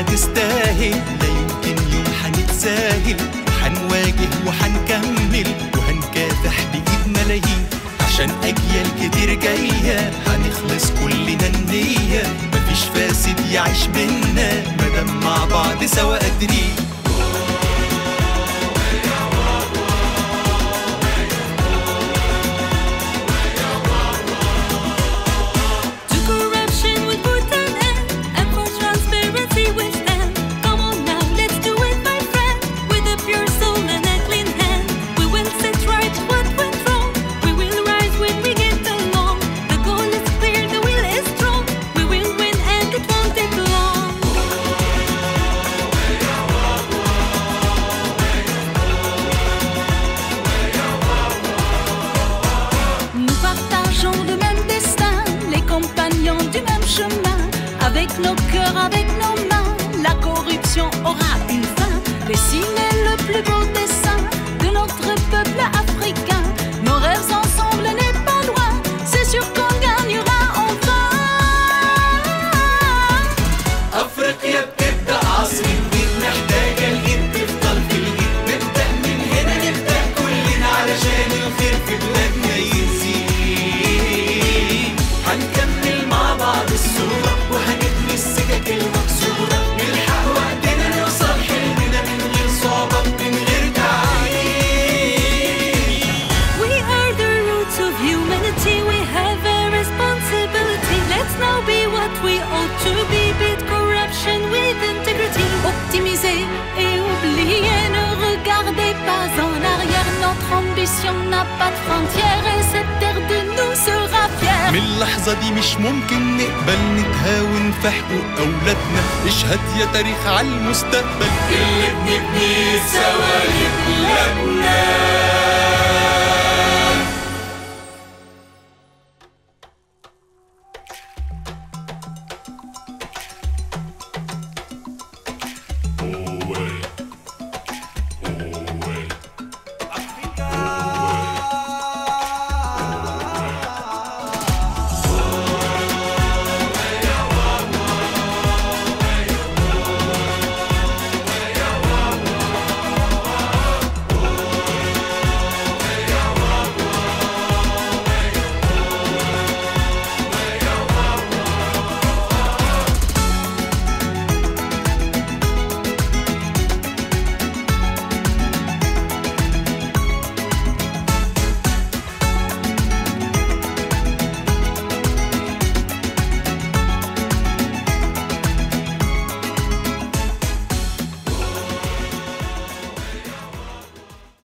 كلنا تستاهل، لا يمكن يوم حنتساهل، وحنواجه وحنكمل وهنكافح بإيد ملايين عشان أجيال كتير جاية. هنخلص كلنا النية، مفيش فاسد يعيش بينا مادام مع بعض سوا قادرين. Avec nos cœurs, avec nos mains, la corruption aura une fin. Dessiner le plus beau dessin de notre peuple africain. Nos rêves ensemble n'est pas loin, c'est sûr qu'on gagnera enfin. أفريقيا بتبدأ عصر جديد، محتاجة الإيد تفضل في الإيد. نبدأ من هنا، نبدأ كلنا علشان الخير في بلادنا يزيد. هنكمل مع بعض الصورة وهنبني السكك المكسورة، نلحق وقتنا نوصل حلمنا من غير صعوبة من غير تعقيد. We are the roots of humanity, we have a responsibility. Let's now be what we ought to be, beat corruption with integrity. Optimiser et oublier, ne regardez pas en arrière. Notre ambition n'a pas de frontières et cette terre de nous sera fière. من اللحظة دي مش ممكن نقبل نتهاون في حقوق أولادنا. اشهد يا تاريخ على المستقبل اللي بنبنيه سوا لبلادنا.